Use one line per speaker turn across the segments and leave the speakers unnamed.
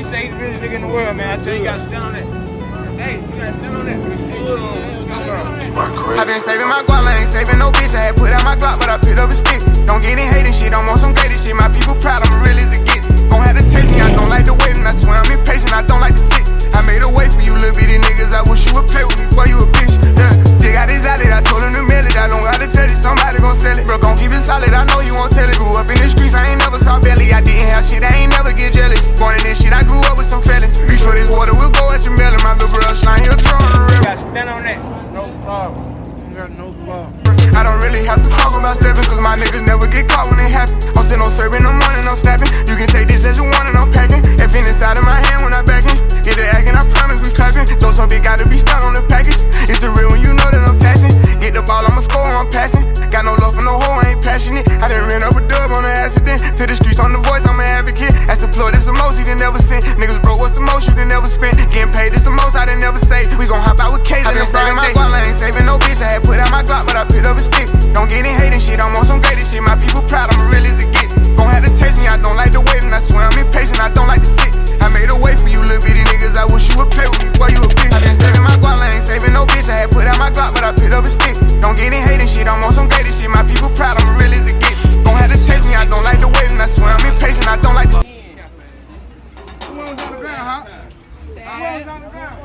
nigga say he the richest nigga in the world, man. I tell you, you gotta stand on that. Hey, you gotta stand on that.
I been saving my guap, I ain't saving no bitch. I had put out my Glock, but I picked up a stick. Don't get in hating shit, I'm on some greatest shit. My people proud, I'm real as it gets. Gon' have to taste me, I don't like the waiting. I swear I'm impatient, I don't like to sit. I made a way for you little bitty niggas. I wish you would play with me, boy, you a bitch. Yeah, they got this out it, I told him to mail it. I don't gotta tell it, somebody gon' sell it. Bro, gon' keep it solid, I know you won't tell it. Grew up in the streets, I ain't never saw belly. I didn't have shit, I ain't never get jealous. Born in this shit, I grew up with some felons. Reach for this water, we'll go at your melon. My little bro slime, he'll draw on the river.
You gotta stand on that.
No problem. You got no problem.
I don't really have to talk about stepping, cause my niggas never get caught when it happen. I'm still no serving, no morning, no snapping. You can take this as you want and I'm packing. F in inside of my hand when I'm backing. Get the acting, I promise we clapping. Those some big gotta be stuck on the package. It's the real when you know that I'm taxing. Get the ball, I'ma score, I'm passing. Got no love for no hoe, I ain't passionate. I done ran up a dub on an accident. To the streets on the voice, I'm an advocate. That's the plug, this the most you done never sent. Niggas broke, what's the most you done never spent? Getting paid, this the most I done never saved. We gon' hop out with K's. I been saving my guap, I ain't saving no bitch. I had put out my Glock, but I picked up a stick. Don't get in hating shit, I'm on some greatest shit. My people proud, I'm real as it gets. Gon' have to taste me, I don't like the waiting. I swear I'm impatient, I don't like to sit. I made a way for you little bitty niggas. I wish you would play with me, boy, you a bitch. I been saving my guap, I ain't saving no bitch. I had put out my Glock, but I picked up a stick. Don't get in hating shit, I'm on some greatest shit. My people proud, I'm real as it gets. Gon' have to taste me, I don't like the waiting. I swear I'm impatient, I don't like to.
Who was on the ground, huh? Who was on the ground?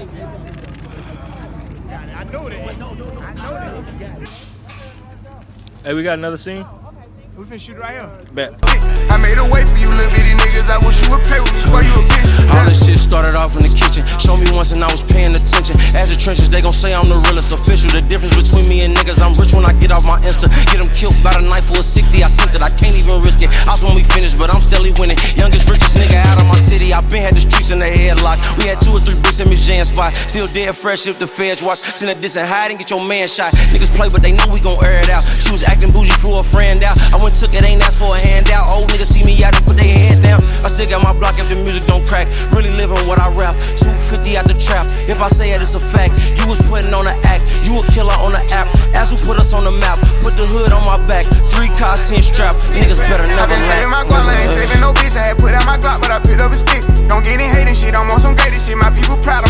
I know that.
Hey, we got another scene?
We finna shoot it right here.
Bet.
I made a way for you little bitty niggas. I wish you would play with me, boy, you a bitch.
All this shit started off in the kitchen. Show me once and I was paying attention. As the trenches, they gon' say I'm the realest official. The difference between me and niggas, I'm rich when I get off my Insta. Get them killed by the knife for a 60, I sent it. I can't even risk it. I was when we finished, but I'm steadily winning. Youngest, richest nigga out of my city. I been had the streets in the headlock. We had 2 or 3 bricks in Miss Jan's spot. Still dead fresh if the feds watch. Send a diss and hide and get your man shot. Niggas play, but they know we gon' air it out. She was acting bougie, flew a friend out. I went took it, ain't asked for a handout. Old niggas see me out and put their head down. I still got my block if the music don't crack. Really living what I rap. 250 out the trap. If I say it, it's a fact. You was putting on an act. You a killer on the app. As who put us on the map. Put the hood on my back. 3 cars, 10 strap. Niggas better never
I been saving my guap, I ain't saving no bitch. I had put out my Glock, but I picked up a stick. Don't get in hating shit, I'm on some greatest shit. My people proud,